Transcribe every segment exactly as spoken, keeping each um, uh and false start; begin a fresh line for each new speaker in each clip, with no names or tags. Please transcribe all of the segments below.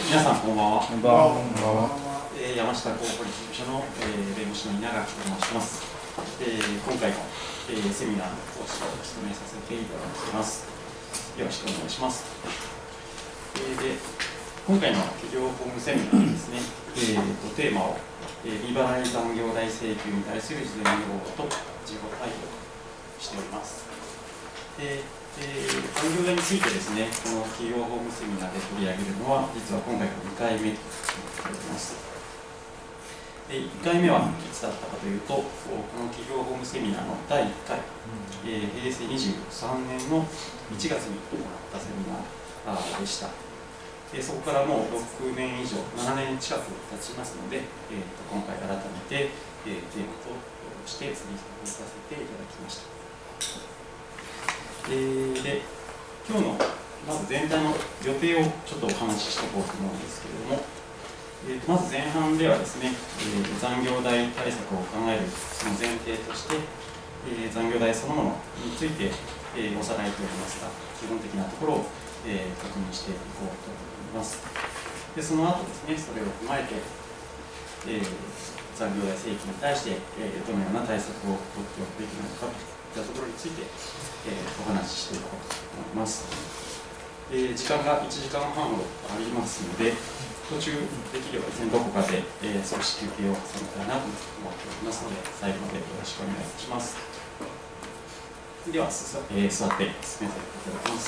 皆さんこんばんは。
こんばんは。
えー、山下公法律事務所の、えー、弁護士の稲垣と申します。えー、今回の、えー、セミナーの講師を務めさせていただきます。よろしくお願いします。えー、で今回の企業法務セミナーですね、えー、とテーマを、えー、利払い残業代請求に対する事前予防と事後対応しております。えーえー、残業代についてですね、この企業法務セミナーで取り上げるのは、実は今回がにかいめとなっております。でいっかいめはいつだったかというと、この企業法務セミナーのだいいっかい、えー、へいせいにじゅうさんねんのいちがつに行ったセミナーでした。でそこからもうろくねんいじょう、ななねん近く経ちますので、えー、と今回改めて、えー、テーマとして追加させていただきました。えー、で今日のまず全体の予定をちょっとお話ししておこうと思うんですけれども、えー、まず前半ではですね、えー、残業代対策を考えるその前提として、えー、残業代そのものについて、えー、おさらいといいますか、基本的なところを、えー、確認していこうと思います。でその後ですね、それを踏まえて、えー、残業代請求に対して、えー、どのような対策を取っておくべきなのかといったところについて、えー、お話ししていこうと思います。えー、時間がいちじかんはんほどありますので、途中できればですね、どこかで、えー、少し休憩を挟みたいなと思っておりますので、最後までよろしくお願いいたします。では、えー、座って進めさせていただきます。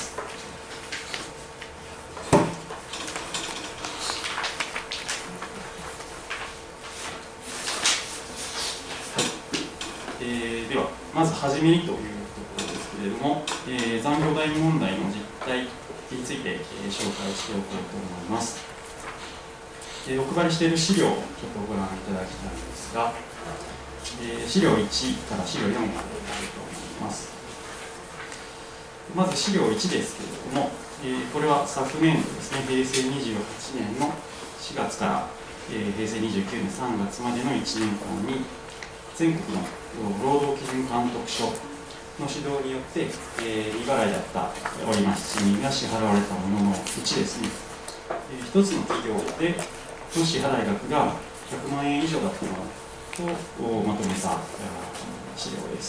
はいえー、では、まずはじめにというけれども、えー、残業代問題の実態について、えー、紹介しておこうと思います。えー、お配りしている資料をちょっとご覧いただきたいんですが、えー、資料いちから資料よんまであると思います。まず資料いちですけれども、えー、これは昨年度ですね、へいせいにじゅうはちねんのしがつから、えー、へいせいにじゅうきゅうねんさんがつまでのいちねんかんに全国の労働基準監督署の指導によって、えー、未払いだった折増賃金が支払われたもののうちですね、えー、一つの企業での支払い額がひゃくまんえん以上だったものとまとめた資料です。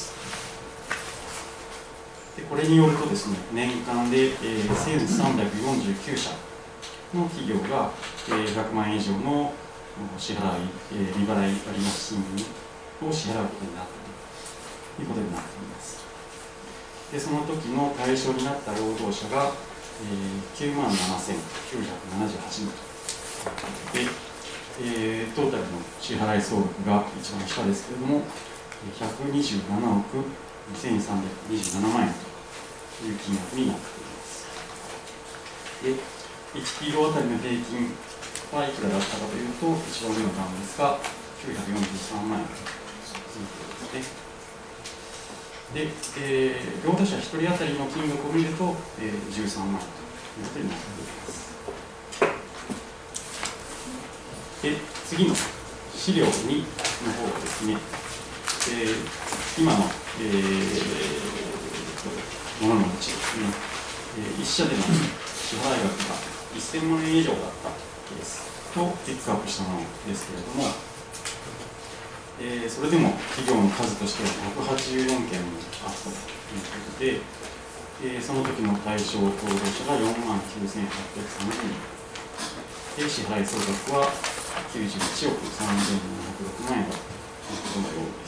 でこれによるとですね、年間で、えー、せんさんびゃくよんじゅうきゅうしゃの企業が、えー、ひゃくまんえん以上の支払い、えー、未払い割増賃金を支払うことになったということになっています。でその時の対象になった労働者が、えー、きゅうまんななせんきゅうひゃくななじゅうはちにんで、えー、トータルの支払い総額が一番下ですけれども、ひゃくにじゅうななおくにせんさんびゃくにじゅうななまんえんという金額になっています。で、いちキロあたりの平均はいくらだったかというと、一番上の段ですが、きゅうひゃくよんじゅうさんまんえんということですね。で、えー、労働者ひとり当たりの金額を見ると、えー、じゅうさんまんえんということになっています。で、次の資料にの方ですね、えー、今の、えー、もののうちですね、えー、いっしゃでの支払い額がせんまんえん以上だったケースとピックアップしたものですけれども、えー、それでも企業の数としてはひゃくはちじゅうよんけんもあったということで、えー、その時の対象労働者がよんまんきゅうせんはっぴゃくさんじゅうにんで、支払い総額はきゅうじゅういちおくさんぜんななひゃくろくまんえんだということのようです。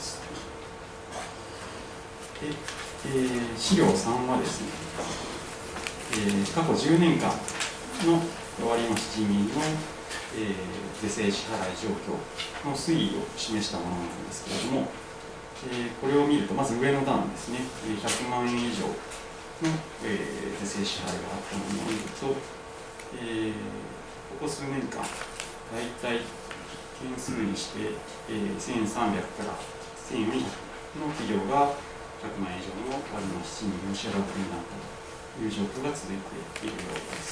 で、えー、資料さんはですね、えー、過去じゅうねんかんの割増賃金のえー、是正支払い状況の推移を示したものなんですけれども、えー、これを見ると、まず上の段ですね、ひゃくまんえん以上の、えー、是正支払いがあったものを見ると、えー、ここ数年間、大体件数にして、えー、せんさんびゃくからせんよんひゃくの企業がひゃくまんえん以上の割増賃金を支払うことになったという状況が続いているようです。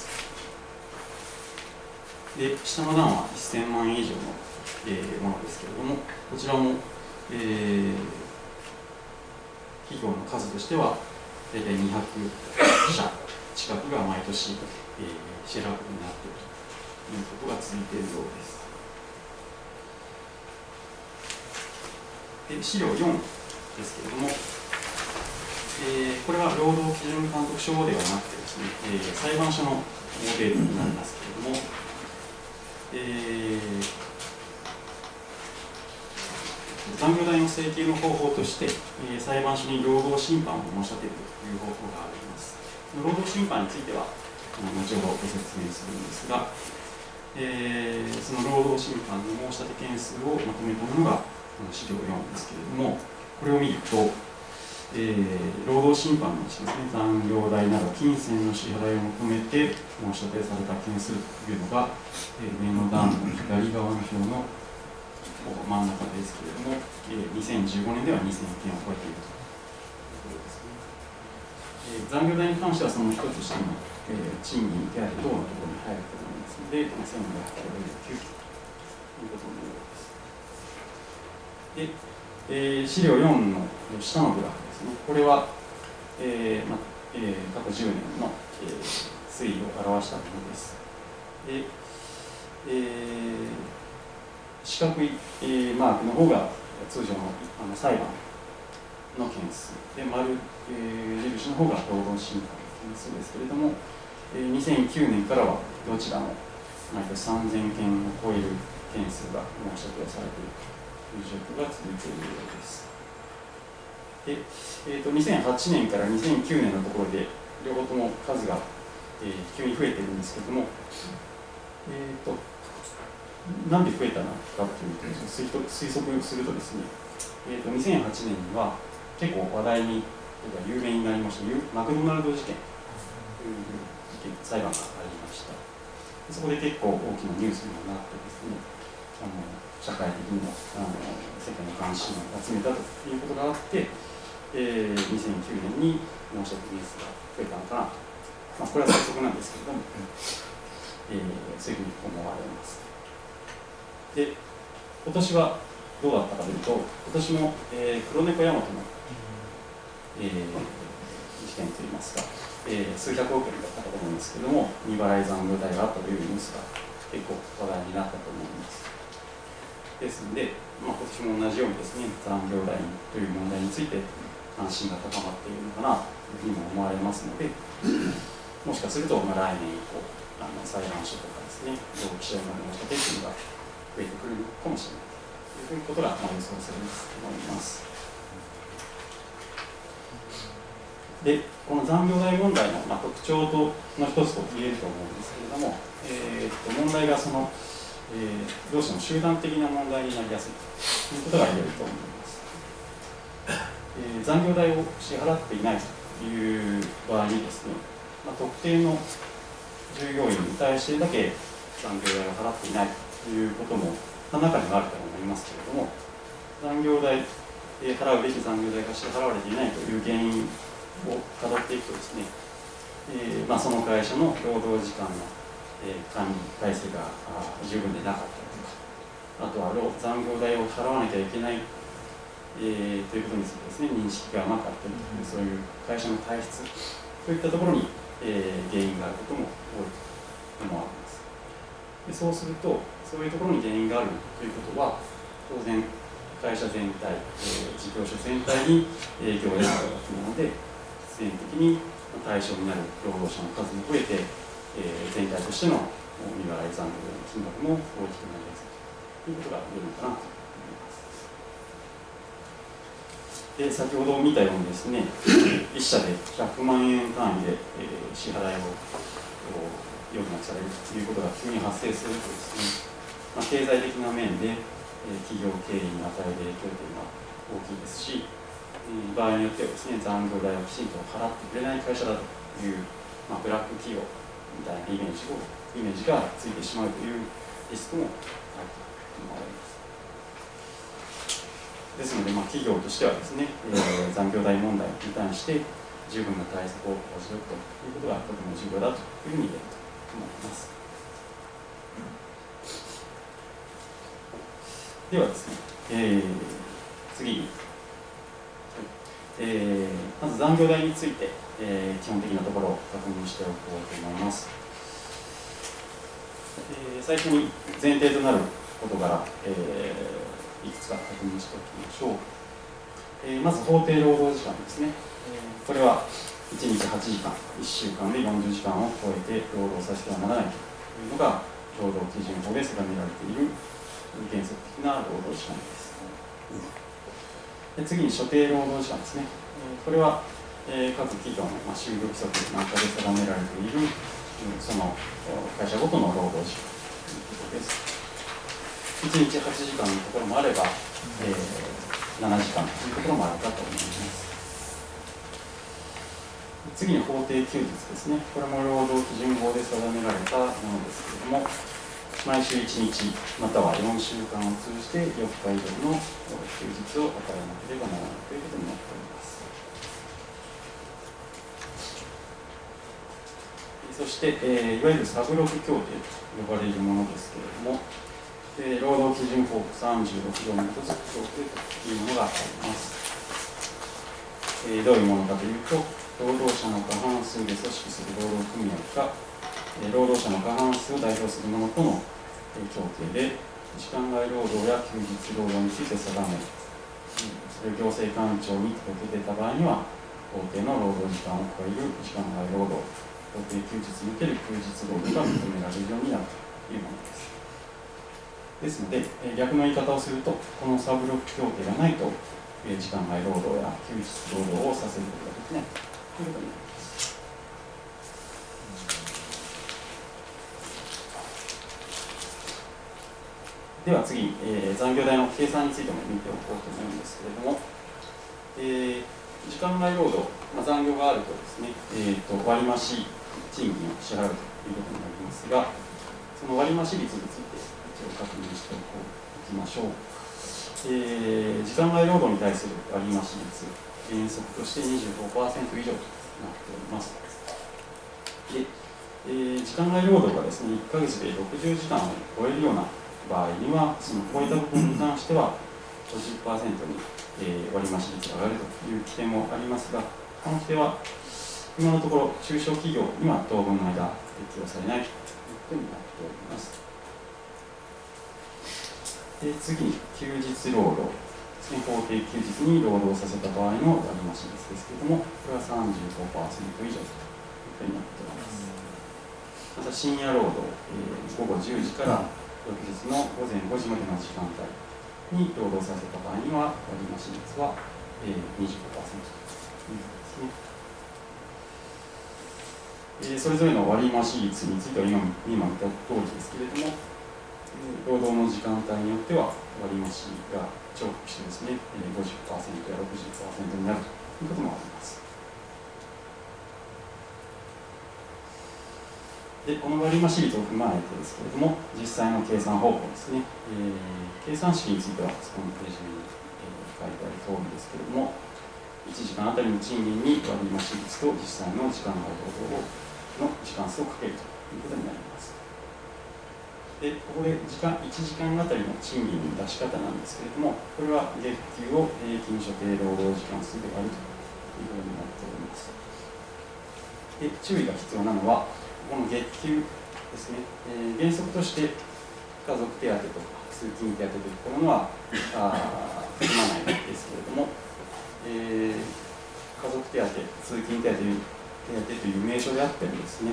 で下の段はせんまんえん以上の、えー、ものですけれども、こちらも、えー、企業の数としては大体にひゃくしゃ近くが毎年、えー、支払うことになっているいうことが続いているようです。で資料よんですけれども、えー、これは労働基準監督署ではなくてですね、えー、裁判所のモデルになりますけれども、えー、残業代の請求の方法として、えー、裁判所に労働審判を申し立てるという方法があります。労働審判については後ほどご説明するんですが、えー、その労働審判の申し立て件数をまとめたものがこの資料よんですけれども、これを見ると、えー、労働審判のうちですね、残業代など金銭の支払いを求めて申し立てされた件数というのが、えー、上の段の左側の表の真ん中ですけれども、えー、にせんじゅうごねんではにせんけんを超えているということですね。えー、残業代に関してはその一つとしての、えー、賃金、手当等のところに入ると思いますので、せんごひゃくごじゅうきゅうということになります。で、えー、資料よんの下のグラフですね。これは、えーまえー、過去じゅうねんの、えー、推移を表したものです。で、えー、四角い、えー、マークの方が通常の、あの裁判の件数で、丸、えー、印の方が労働審判の件数ですけれども、えー、にせんきゅうねんからはどちらも毎年さんぜんけんを超える件数が申し立てをされているという状況が続いているようです。で、えーと、にせんはちねんからにせんきゅうねんのところで両方とも数が、えー、急に増えているんですけれども、えーと、なんで増えたのかというと、推測するとですね、えーと、にせんはちねんには結構話題に、有名になりましたマクドナルド事件という事件、裁判がありました。そこで結構大きなニュースにもなってですね、あの社会的にもあの世間の関心を集めたということがあって、えー、にせんきゅうねんに申し立てニュースが増えたのかなと、まあ、これは推測なんですけれども、えー、そういうふうに思われます。で、今年はどうだったかというと、今年も、えー、黒猫大和の、えー、事件といいますか、えー、数百億円だったかと思うんですけれども、未払い残業代があったというニュースが結構話題になったと思います。ですので、まあ、今年も同じようにですね、残業代という問題について関心が高まっているのかなというふうにも思われますので、もしかすると、まあ、来年以降、あの裁判所とかですね、同記者の申し立てというのが増えてくるかもしれないということが、まあ、予想されますと思います。で、この残業代問題の、まあ、特徴との一つと言えると思うんですけれども、えー、と問題がその、えー、どうしても集団的な問題になりやすいということが言えると思います。えー、残業代を支払っていないという場合にですね、まあ、特定の従業員に対してだけ残業代を払っていないということも、まあ、中にはあると思いますけれども、残業代、えー、払うべき残業代が支払われていないという原因をたどっていくとですね、えーまあ、その会社の労働時間の、えー、管理体制が十分でなかったりとか、あとは残業代を払わなきゃいけない、えー、ということについてですね、認識が甘かったりという、そういう会社の体質といったところに、えー、原因があることも多いと思われます。でそうすると、そういうところに原因があるということは、当然会社全体、えー、事業所全体に影響を得るわけなので、必然的に対象になる労働者の数も増えて、えー、全体としての未払い残業の金額も大きくなりやすいということが言えるのかなと思います。で、先ほど見たようにですね、いっ社でひゃくまんえん単位で、えー、支払いを余儀なくされるということが急に発生するとですね、まあ、経済的な面で、えー、企業経営に与える影響というのは大きいですし、場合によってはですね、残業代をきちんと払ってくれない会社だという、まあ、ブラック企業みたいなイメージをイメージがついてしまうというリスクもあると思われます。ですので、まあ、企業としてはですね、えー、残業代問題に対して十分な対策を講じておくということがとても重要だというふうに言えると思います。ではですね、えー、次に、えー、まず残業代について、えー、基本的なところを確認しておこうと思います。 えー、最初に前提となる事柄、えー、いくつか確認しておきましょう。えー、まず法定労働時間ですね。えー、これはいちにちはちじかん、いっしゅうかんでよんじゅうじかんを超えて労働させてはならないというのが労働基準法で定められている原則的な労働時間です。で次に所定労働時間ですね。えー、これは、えー、各企業の、まあ、就業規則なんかで定められている、うん、その会社ごとの労働時間ということです。いちにちはちじかんのところもあれば、えー、ななじかんというところもあるかと思います。次に法定休日ですね。これも労働基準法で定められたものですけれども、毎週いちにちまたはよんしゅうかんを通じてよっか以上の休日を与えなければならないということになっております。そして、えー、いわゆるサブロク協定と呼ばれるものですけれども、えー、労働基準法さんじゅうろくごに基づく協定というものがあります。えー、どういうものかというと、労働者の過半数で組織する労働組合か、えー、労働者の過半数を代表するものとの、えー、協定で、時間外労働や休日労働について定め、それを行政官庁に届け出た場合には、法定の労働時間を超える時間外労働、法定休日における休日労働が認められるようになるというものです。ですので、えー、逆の言い方をすると、このサブロック協定がないと、えー、時間外労働や休日労働をさせることができないということになります。では次、えー、残業代の計算についても見ておこうと思うんですけれども、えー、時間外労働、まあ、残業があるとですね、えー、と割増賃金を支払うということになりますが、その割増率について一応確認しておきましょう。えー、時間外労働に対する割増率、原則として にじゅうごパーセント 以上となっております。で、えー、時間外労働がですね、いっかげつでろくじゅうじかんを超えるような場合には、その超えた部分に関しては ごじゅっパーセント に、えー、割増率が上がるという規定もありますが、この規定は今のところ中小企業には当分の間適用されないということになっております。で次に休日労働ですね、法定休日に労働させた場合の割増率ですけれども、これは さんじゅうごパーセント 以上ということになっております。また深夜労働、えー、ごごじゅうじから翌日のごぜんごじまでの時間帯に労働させた場合には割増率は、えー、にじゅうごパーセント ということですね。えー、それぞれの割増率については今今見た通りですけれども、労働の時間帯によっては割増が重複してですね、ごじゅっパーセント や ろくじゅっパーセント になるということもあります。で、この割増率を踏まえてですけれども、実際の計算方法ですね、えー、計算式についてはこのページに、えー、書いてある通りですけれども、いちじかんあたりの賃金に割増率と実際の時間外労働の時間数をかけるということになります。で、ここで時間いちじかんあたりの賃金の出し方なんですけれども、これは月給を平均所定労働時間数で割るということになっております。で、注意が必要なのは、この月給ですね、えー、原則として家族手当とか通勤手当といったものはあ含まないですけれども、えー、家族手当、通勤手当という手当という名称であってもですね、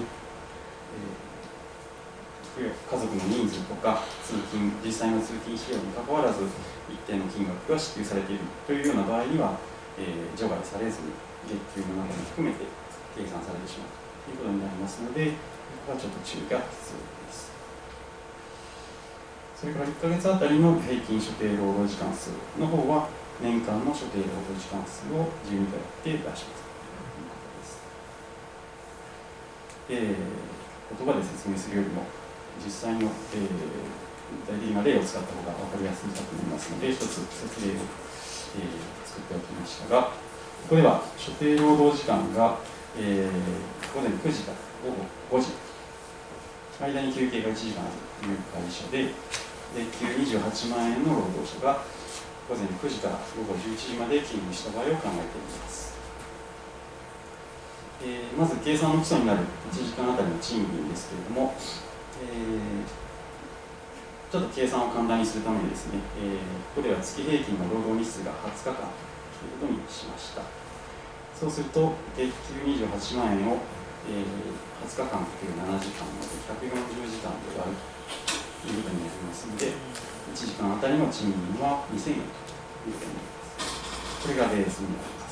えー、家族の人数とか通勤、実際の通勤費用にかかわらず一定の金額が支給されているというような場合には、えー、除外されずに月給の中に含めて計算されてしまうということになりますので、ここはちょっと注意が必要です。それからいっかげつあたりの平均所定労働時間数の方は、年間の所定労働時間数を自由に頼って出しますということです。えー、言葉で説明するよりも、実際の、えー、具体的な例を使った方が分かりやすいかと思いますので、一つ説明を、えー、作っておきましたが、ここでは所定労働時間が、えー、午前くじから午後ごじ、間に休憩がいちじかんあるという会社で、月給にじゅうはちまんえんの労働者が午前くじから午後じゅういちじまで勤務した場合を考えています。えー、まず計算の基礎になるいちじかんあたりの賃金ですけれども、 えー、ちょっと計算を簡単にするためにですね、えー、ここでは月平均の労働日数がはつかかんということにしました。そうすると、月給にじゅうはちまんえんを、えー、はつかかんかけるななじかんのでひゃくよんじゅうじかんで割るということになりますので、いちじかんあたりの賃金はにせんえんということになります。これがベースになります。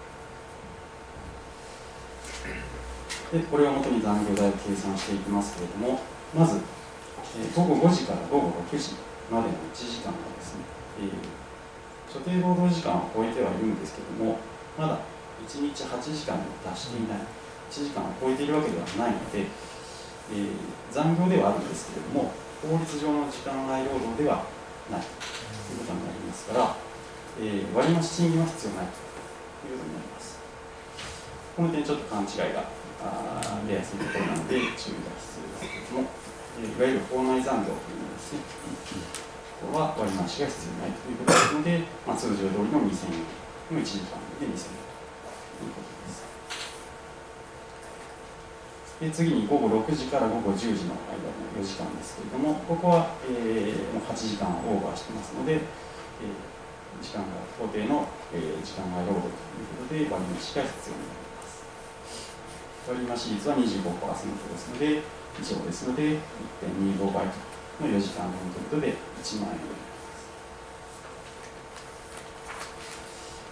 で、これをもとに残業代を計算していきますけれども、まず、えー、午後ごじから午後ろくじまでのいちじかんはですね、えー、所定労働時間を超えてはいるんですけれども、まだいちにちはちじかんに達していない、いちじかんを超えているわけではないので、えー、残業ではあるんですけれども、法律上の時間外労働ではないということになりますから、えー、割増賃金は必要ないということになります。この点ちょっと勘違いが出やすいところなので注意が必要ですけれども、えー、いわゆる法内残業というのはですね、ここは割増が必要ないということですので、まあ、通常通りのにせんえんのいちじかんでにせんえんということです。で次に午後ろくじから午後じゅうじの間のよじかんですけれども、ここは、えー、もうはちじかんオーバーしてますので、えー、時間が法定の、えー、時間外労働ということで割増が必要になります。割増率は にじゅうごパーセント ですので、以上ですので いってんにご 倍のよじかん分ということでいちまんえんになります。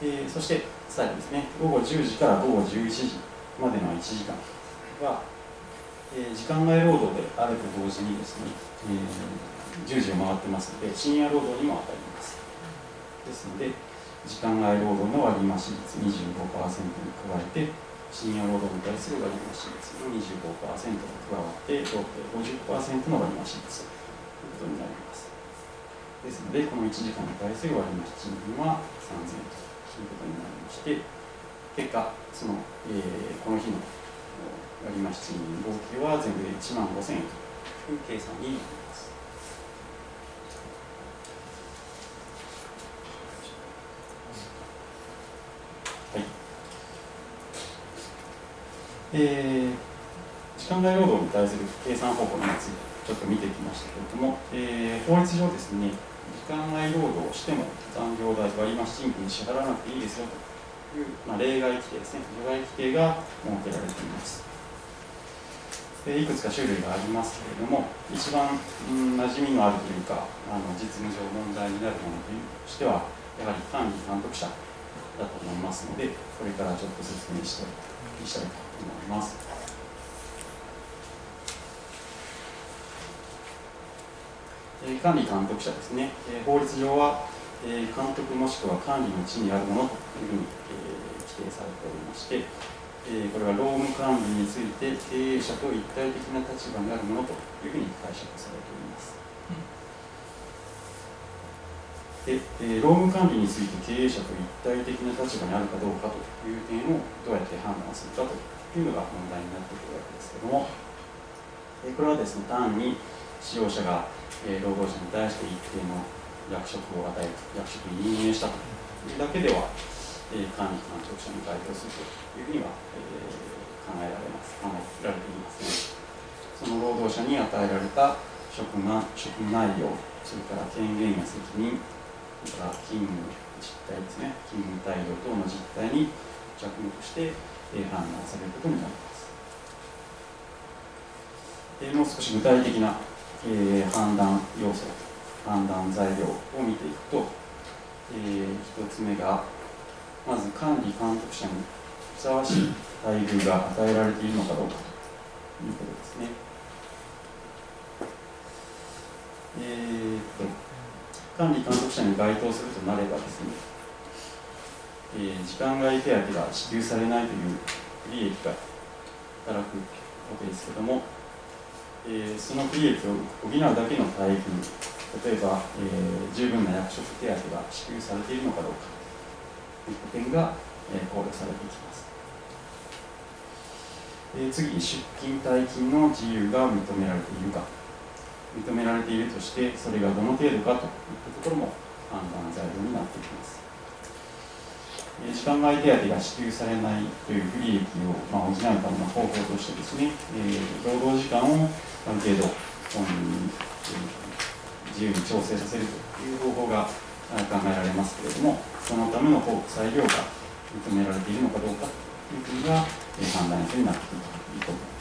えー、そして最後ですね、午後じゅうじから午後じゅういちじまでのいちじかんは、えー、時間外労働であると同時にですね、えー、じゅうじを回ってますので、深夜労働にも当たります。ですので、時間外労働の割増率 にじゅうごパーセント に加えて、深夜労働に対する割増率の にじゅうごパーセント が加わって、合計 ごじゅっパーセント の割増率ということになります。ですので、このいちじかんに対する割増賃金はさんぜんえんということになりまして、結果、その、えー、この日の割増賃金合計は全部でいちまんごせんえんという計算になります。はい。えー、時間外労働に対する計算方法についてちょっと見てきましたけれども、えー、法律上ですね、時間外労働をしても残業代割増賃金支払わなくていいですよという、まあ、例外規定ですね、例外規定が設けられています。いくつか種類がありますけれども、一番、うん、馴染みのあるというか、あの実務上問題になるものとしては、やはり管理監督者だと思いますので、これからちょっと説明したいしたいと思います。えー、管理監督者ですね、えー、法律上は、えー、監督もしくは管理の地にあるものというふうに、えー、規定されておりまして、えー、これは労務管理について経営者と一体的な立場にあるものというふうに解釈されております。で、えー、労務管理について経営者と一体的な立場にあるかどうかという点をどうやって判断するかというのが問題になってくるわけですけれども、えー、これはですね、単に使用者が、えー、労働者に対して一定の役職を与え、役職に任命したというだけでは、えー、管理監督者に該当するというふうには、えー、考えられます、考えられていますね。その労働者に与えられた職務、職務内容、それから権限や責任、それから勤務実態ですね、勤務態度等の実態に着目して、えー、判断されることになります。えー、もう少し具体的な、えー、判断要素、判断材料を見ていくと、えー、一つ目が、まず管理監督者にふさわしい待遇が与えられているのかどうかということですね。えー、と管理監督者に該当するとなればですね、えー、時間外手当が支給されないという不利益が働くわけですけれども、えー、その不利益を補うだけの待遇、例えば、えー、十分な役職手当が支給されているのかどうかという点が、えー、考慮されていきます。えー、次に出勤退勤の自由が認められているか、認められているとしてそれがどの程度かといったところも判断材料になっていきます。えー、時間外手当が支給されないという不利益を、まあ、補うための方法としてですね、えー、労働時間をある程度本人に、えー、自由に調整させるという方法が考えられますけれども、そのための裁量が認められているのかどうかという点が、えー、判断になってくるということです。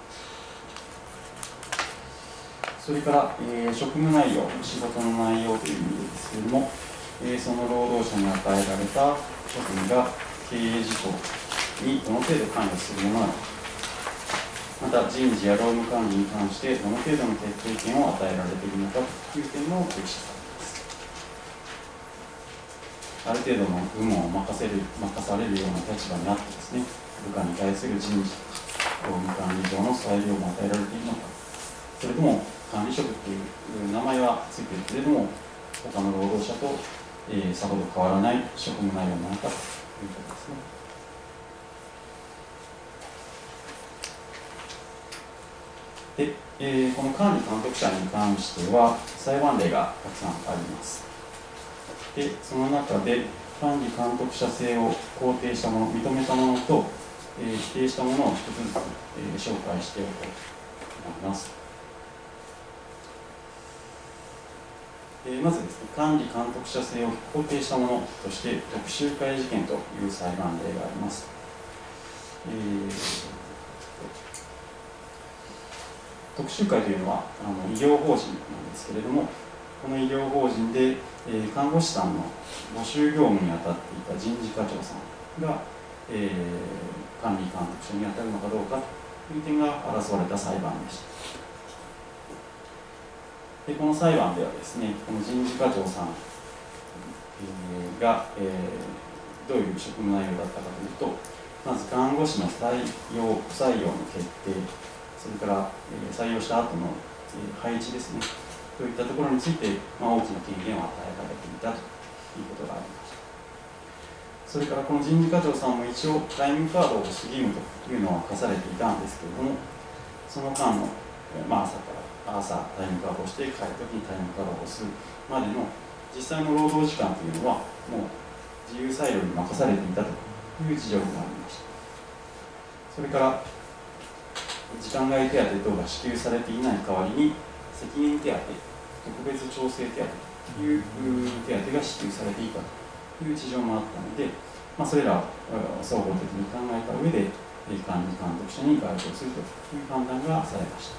それから、えー、職務内容、仕事の内容という意味ですけれども、えー、その労働者に与えられた職務が経営事項にどの程度関与するものなのか、また人事や労務管理に関してどの程度の決定権を与えられているのかという点も重視されます。ある程度の部門を任せる任されるような立場にあってですね、部下に対する人事、労務管理上の裁量も与えられているのか、それとも管理職という名前はついているけれども、他の労働者と、えー、さほど変わらない職務内容なのかということですね。で、えー、この管理監督者に関しては裁判例がたくさんあります。で、その中で管理監督者制を肯定したもの、認めたものと、えー、否定したものを一つずつ、えー、紹介しておこうと思います。えー、まずですね、管理監督者制を肯定したものとして特集会事件という裁判例があります。えー、特集会というのはあの医療法人なんですけれども、この医療法人で、えー、看護師さんの募集業務に当たっていた人事課長さんが、えー、管理監督者に当たるのかどうかという点が争われた裁判でした。でこの裁判ではですね、この人事課長さんが、えー、どういう職務内容だったかというと、まず看護師の採用、不採用の決定、それから、えー、採用した後の、えー、配置ですね、といったところについて、まあ、大きな権限を与えられていたということがありました。それからこの人事課長さんも一応タイムカードを押す義務というのは課されていたんですけれども、その間の、まあ、朝から朝タイムカードをして帰るときにタイムカードを押すまでの実際の労働時間というのはもう自由裁量に任されていたという事情がありました。それから時間外手当等が支給されていない代わりに責任手当、特別調整手当という手当が支給されていたという事情もあったので、まあ、それらを総合的に考えた上で管理監督者に該当するという判断がされました。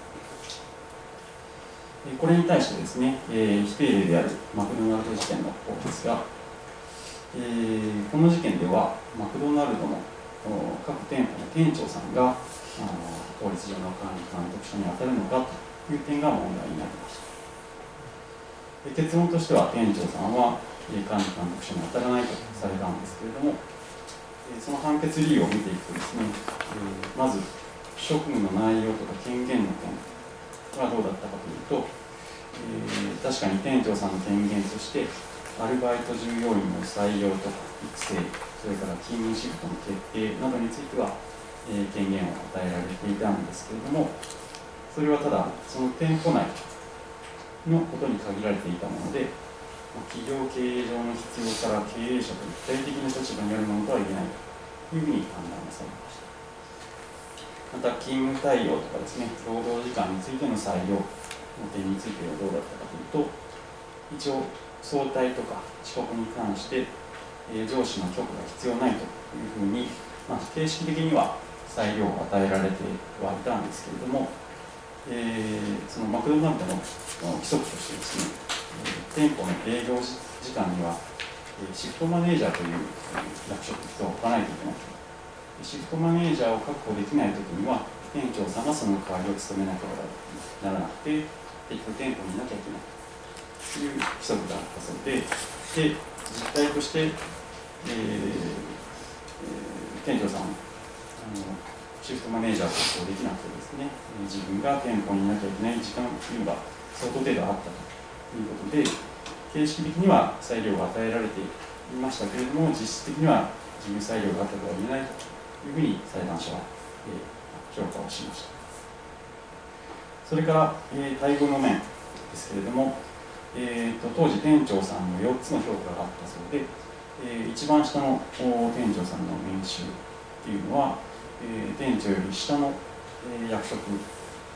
これに対してですね、えー、非定例であるマクドナルド事件の方ですが、えー、この事件ではマクドナルドの各店舗の店長さんが法律上の管理監督者に当たるのかという点が問題になりました。結論としては店長さんは管理監督者に当たらないとされたんですけれども、その判決理由を見ていくとですね、まず職務の内容とか権限の点がどうだったかというと、えー、確かに店長さんの権限としてアルバイト従業員の採用とか育成、それから勤務シフトの決定などについては、えー、権限を与えられていたんですけれども、それはただその店舗内のことに限られていたもので、企業経営上の必要から経営者と一体的な立場にあるものとは言えないというふうに判断がされました。また勤務対応とかですね、労働時間についての採用の点についてはどうだったかというと、一応早退とか遅刻に関して、えー、上司の許可が必要ないというふうに、まあ、形式的には裁量を与えられてはいたんですけれども、えー、そのマクドナルドの規則としてですね、店舗の営業時間にはシフトマネージャーという役職を置かないといけない。シフトマネージャーを確保できないときには店長さんがその代わりを務めなければならなくて、結局店舗にいなきゃいけないという規則があったそうで、で実態として、えーえー、店長さんあのシフトマネージャーを確保できなくてですね、自分が店舗にいなきゃいけない時間というのが相当程度あったということで、形式的には裁量が与えられていましたけれども、実質的には自由裁量があったとは言えないというふうに裁判所は、えー、評価をしました。それから、えー、待遇の面ですけれども、えー、と当時店長さんのよっつの評価があったそうで、えー、一番下の店長さんの年収っていうのは、えー、店長より下の、えー、役職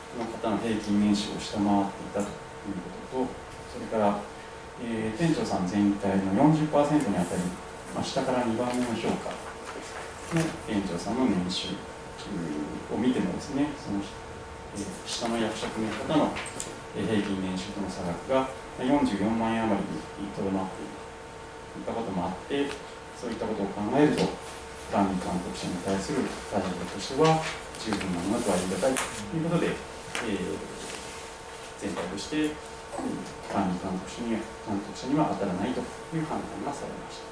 の方の平均年収を下回っていたということと、それから、えー、店長さん全体の よんじゅっパーセント にあたり、まあ、下からにばんめの評価の店長さんの年収を見てもですね、その、えー、下の役職の方の平均年収との差額がよんじゅうよんまんえん余りにとどまっているといったこともあって、そういったことを考えると、管理監督者に対する対応としては十分なものとは言い難いということで、えー、全体として、えー、管理監督者には監督者には当たらないという判断がされました。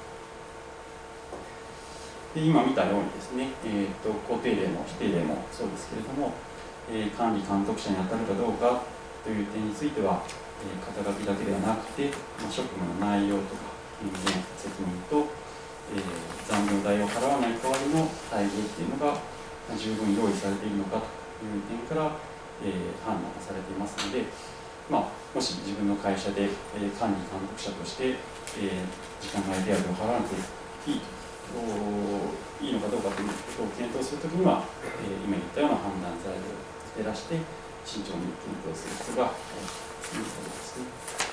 で今見たようにですね、えーと、固定例も否定例もそうですけれども、えー、管理監督者に当たるかどうかという点については、えー、肩書きだけではなくて、まあ、職務の内容とか権限、責任と、えー、残業代を払わない代わりの待遇っていうのが十分用意されているのかという点から、えー、判断がされていますので、まあ、もし自分の会社で、えー、管理監督者として、えー、時間外手当を払わなくていいといいのかどうかということを検討するときには、えー、今言ったような判断材料を照らして慎重に検討する必要があるということですね。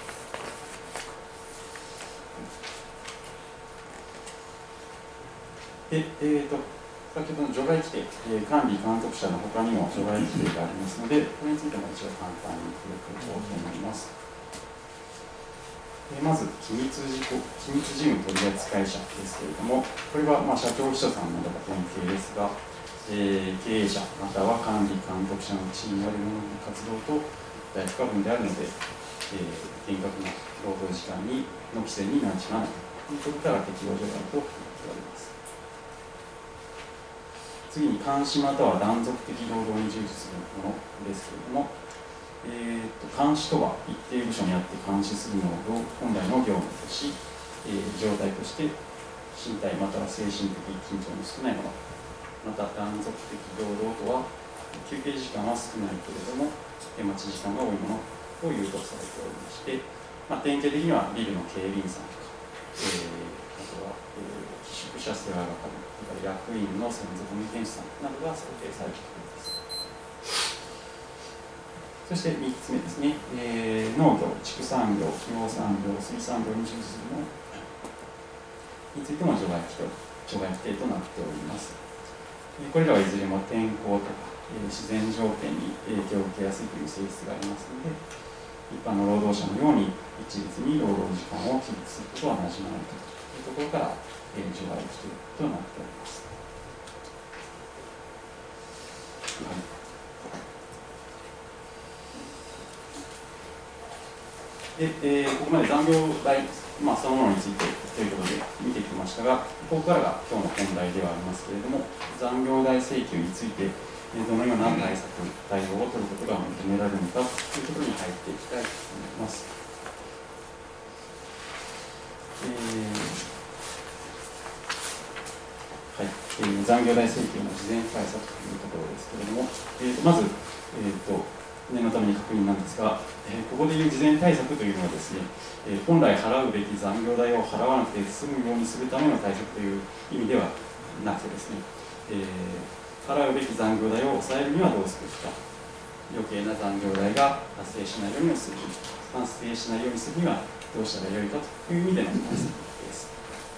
で、えーと、先ほどの除外規定、えー、管理監督者の他にも除外規定がありますので、これについても一応簡単に触れていこうと思います。えー、まず、機密事項、機密事務取扱者ですけれども、これはまあ社長秘書さんなどが典型ですが、えー、経営者または管理監督者の地位にある者の活動と大不可分であるので、えー、厳格な労働時間にの規制になりかないということから適用除外となっております。次に監視または断続的労働に従事するものですけれども、えー、と監視とは一定部署にあって監視するのを本来の業務とし、えー、状態として身体または精神的緊張の少ないもの、また断続的労働とは休憩時間は少ないけれども手待ち時間が多いものを有とされておりまして、まあ、典型的にはビルの警備員さんとか、えー、あとは、えー、寄宿舎世話係、役員の専属運転手さんなどが想定されているです。そしてみっつめですね、えー、農業、畜産業、養蚕業、水産業に従事するものについても除外規定、除外規定となっております。これらはいずれも天候とか、えー、自然条件に影響を受けやすいという性質がありますので、一般の労働者のように一律に労働時間を規律することはなじまないというところから、えー、除外規定となっております。はい、で、えー、ここまで残業代、まあ、そのものについてということで見てきましたが、ここからが今日の本題ではありますけれども、残業代請求について、どのような対策、対応を取ることが求められるのかというところに入っていきたいと思います。えーはいえー、残業代請求の事前対策というところですけれども、えー、とまず、えーと念のために確認なんですが、えー、ここでいう事前対策というのはですね、えー、本来払うべき残業代を払わなくて済むようにするための対策という意味ではなくてですね、えー、払うべき残業代を抑えるにはどうするか、余計な残業代が発生しないようにする発生しないようにするにはどうしたらよいかという意味での対策です。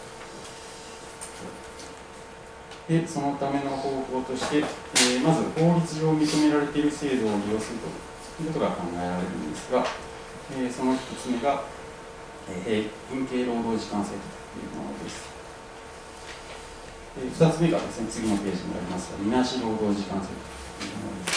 で、そのための方法として、えー、まず法律上認められている制度を利用するということが考えられるんですが、えー、そのひとつめが、えー、変形労働時間制度というものです。えー、ふたつめがですね、次のページにありますが、みなし労働時間制度というもの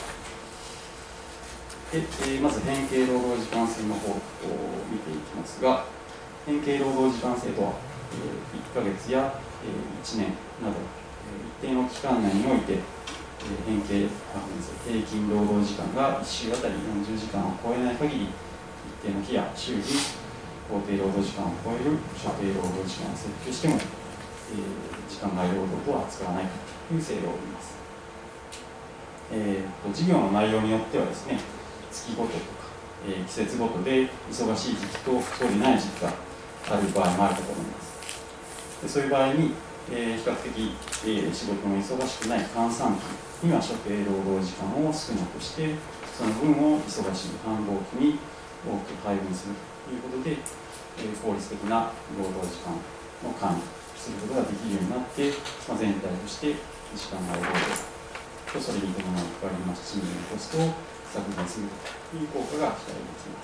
です。で、えー、まず変形労働時間制の方を見ていきますが、変形労働時間制とは、えー、いっかげつや、えー、いちねんなど、一定の期間内において、変形、平均労働時間がいっ週あたりよんじゅうじかんを超えない限り、一定の日や週に法定労働時間を超える所定労働時間を設定しても、えー、時間外労働とは扱わないという制度を言います。えー、と事業の内容によってはですね、月ごととか、えー、季節ごとで忙しい時期とそうでない時期がある場合もあるかと思います。でそういう場合に、えー、比較的、えー、仕事の忙しくない閑散期には所定労働時間を少なくして、その分を忙しい繁忙期に多く配分するということで、えー、効率的な労働時間の管理することができるようになって、まあ、全体として時間外労働とそれに伴うかかります賃金のコストを削減するという効果が期待できます。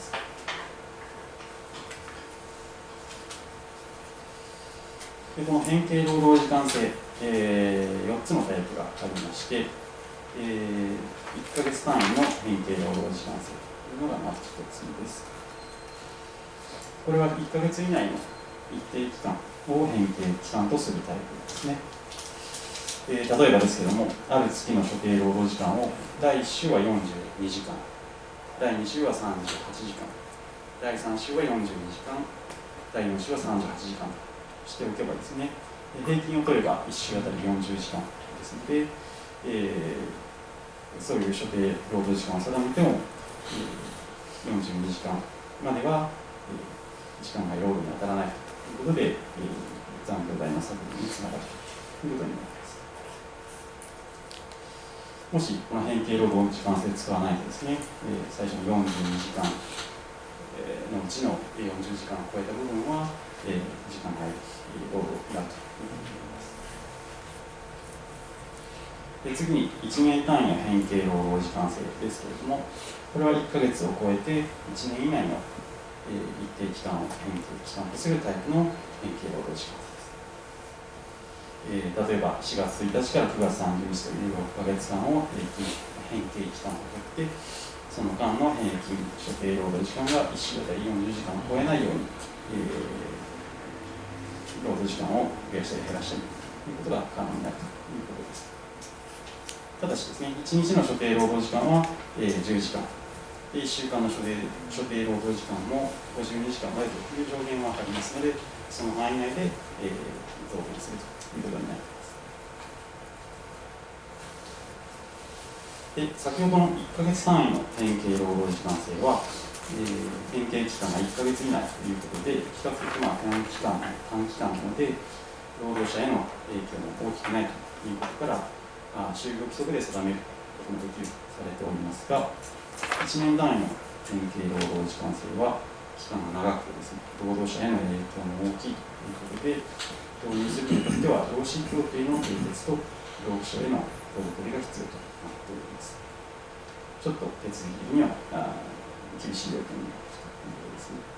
でこの変形労働時間制、えー、よっつのタイプがありまして、えー、いっかげつ単位の変形労働時間制というのがまずひとつめです。これはいっかげつ以内の一定期間を変形期間とするタイプですね。えー、例えばですけども、ある月の所定労働時間をだいいっ週はよんじゅうにじかん、だいに週はさんじゅうはちじかん、だいさん週はよんじゅうにじかん、だいよん週はさんじゅうはちじかんとしておけばですね、平均を取ればいっ週あたりよんじゅうじかんですので、えー、そういう所定労働時間を定めても、えー、よんじゅうにじかんまでは、えー、時間外労働に当たらないということで、えー、残業代の削減につながるということになります。もしこの変形労働時間制使わないとですね、えー、最初のよんじゅうにじかんのうちのよんじゅうじかんを超えた部分は、えー、時間外労働になるということになります。で次にいちねん単位の変形労働時間制ですけれども、これはいっかげつを超えていちねん以内の、えー、一定期間を変形期間とするタイプの変形労働時間制。えー、例えばしがつついたちからくがつさんじゅうにちというろっかげつかんを平均変形期間をかけて、その間の平均所定労働時間がいっ週あたりよんじゅうじかんを超えないように、えー、労働時間を増やしたり減らしたりということが可能になるということです。ただしですね、いちにちの所定労働時間は、えー、じゅうじかんで、いっしゅうかんの所定、所定労働時間もごじゅうにじかんまでという上限はありますので、その範囲内で、えー、増減するということになります。で先ほどのいっかげつ単位の変形労働時間制は、えー、変形期間がいっかげつ以内ということで、比較的まあ短期間短期間なので、労働者への影響も大きくないということから、あ就業規則で定めることもできるとされておりますが、いちねん単位の変形労働時間制は、期間が長くてですね、労働者への影響も大きいということで、導入するにあたっては、労使協定の締結と労使者への届け出が必要となっております。ちょっと手続きには厳しい要件になってきたということ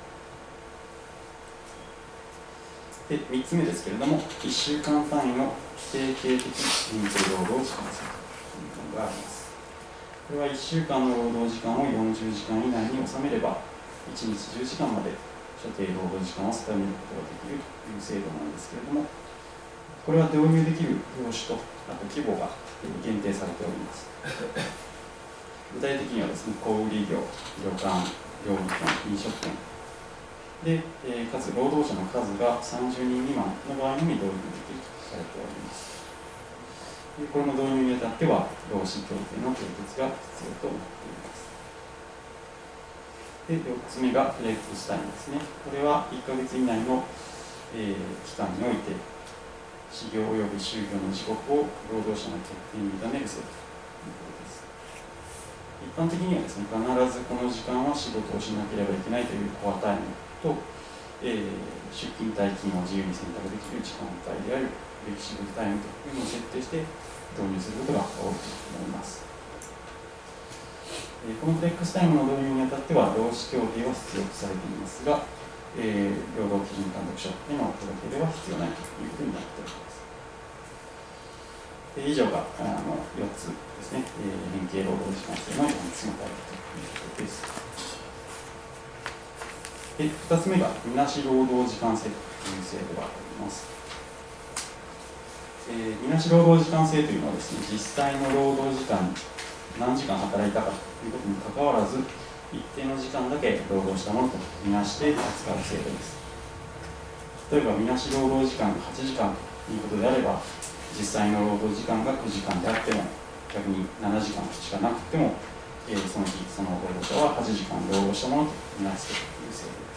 ですね。で、みっつめですけれども、いっしゅうかん単位の定型的変形労働時間制というものがあります。これはいっしゅうかんの労働時間をよんじゅうじかん以内に収めれば、いちにちじゅうじかんまで所定労働時間を定めることができるという制度なんですけれども、これは導入できる業種と、あと規模が限定されております。具体的にはですね、小売業、旅館、料理店、飲食店で、えー、かつ労働者の数がさんじゅうにん未満の場合のみ導入できるとされております。でこれの導入にあたっては、労使協定の締結が必要となっています。で、よっつめがフレックスタイムですね。これはいっかげつ以内の、えー、期間において、始業及び終業の時刻を労働者の決定に委ねる制度ということです。一般的にはですね、必ずこの時間は仕事をしなければいけないというコアタイムと、えー、出勤退勤を自由に選択できる時間帯であるフレキシブルタイムというのを設定して導入することが多いと思います。このフレックスタイムの導入にあたっては、労使協定は必要とされていますが、えー、労働基準監督署への届け出は必要ないということになっております。以上があのよっつですね、えー、変形労働時間制のよっつのタイプということです。でふたつめが、みなし労働時間制という制度があります。えー、みなし労働時間制というのはですね、実際の労働時間、何時間働いたかということにかかわらず、一定の時間だけ労働したものとみなして扱う制度です。例えば、みなし労働時間がはちじかんということであれば、実際の労働時間がくじかんであっても、逆にななじかんしかなくても、えー、その日、その労働者ははちじかん労働したものとみなすという制度です。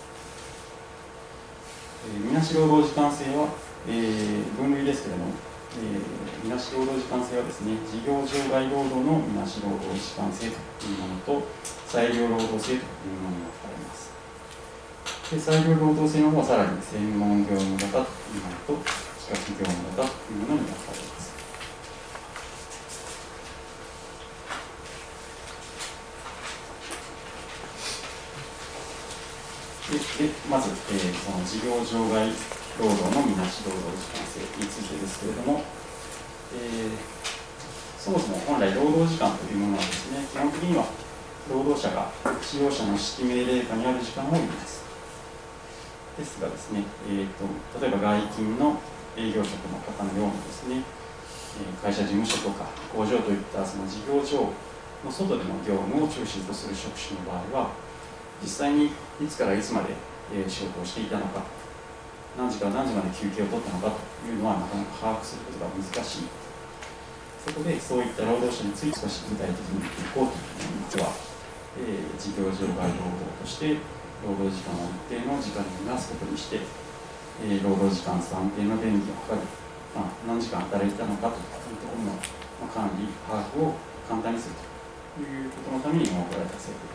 えー、みなし労働時間制は、えー、分類ですけれども、 えー、みなし労働時間制はですね、事業場外労働のみなし労働時間制というものと、裁量労働制というものが分かれます。で、裁量労働制の方はさらに専門業務型というものと、企画業務型というものに分かれます。ででまず、えー、その事業場外労働のみなし労働時間制についてですけれども、えー、そもそも本来労働時間というものはですね、基本的には労働者が使用者の指揮命令下にある時間を言います。ですがですね、えーと、例えば外勤の営業職の方のようにですね、会社事務所とか工場といったその事業場の外での業務を中心とする職種の場合は、実際にいつからいつまで仕事をしていたのか、何時から何時まで休憩を取ったのかというのはなかなか把握することが難しい。そこでそういった労働者について少し具体的に見ていこうということは、えー、事業場外労働として労働時間を一定の時間になすことにして、えー、労働時間算定の便宜を図る、まあ、何時間働いたのかというところの、まあ、管理、把握を簡単にするということのために設けられた制度です。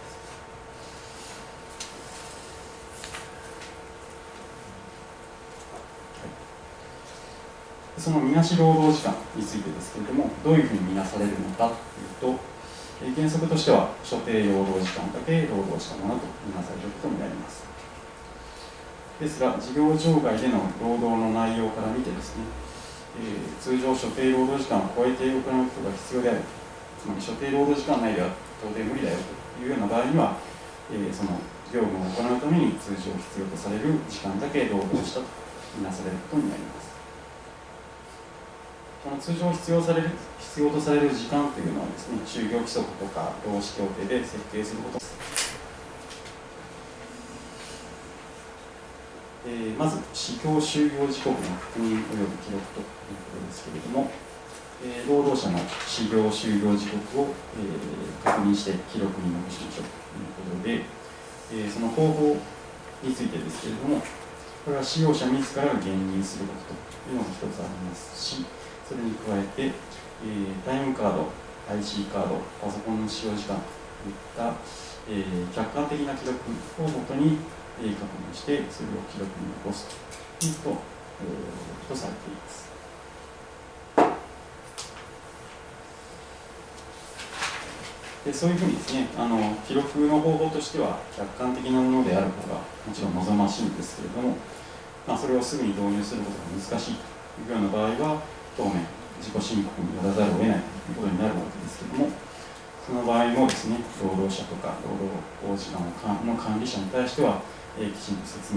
そのみなし労働時間についてですけれども、どういうふうに見なされるのかというと、原則としては所定労働時間だけ労働したものと見なされることになります。ですが、事業場外での労働の内容から見てですね、えー、通常所定労働時間を超えて行うことが必要である、つまり所定労働時間内では到底無理だよというような場合には、えー、その業務を行うために通常必要とされる時間だけ労働したと見なされることになります。この通常必要される必要とされる時間というのはですね、就業規則とか労使協定で設定することです。えー、まず、始業就業時刻の確認及び記録ということですけれども、えー、労働者の始業就業時刻を、えー、確認して記録に残しましょうということで、えー、その方法についてですけれども、これは使用者自らが減任することというのが一つありますし、それに加えて、えー、タイムカード、アイシー カード、パソコンの使用時間といった、えー、客観的な記録をもとに、えー、確認して、それを記録に残すということ、えー、とされています。でそういうふうにですね、あの記録の方法としては、客観的なものである方がもちろん望ましいんですけれども、まあ、それをすぐに導入することが難しいというような場合は、当面、自己申告によらざるを得ないということになるわけですけれども、その場合もですね、労働者とか労働時間の管理者に対しては、えー、きちんと説明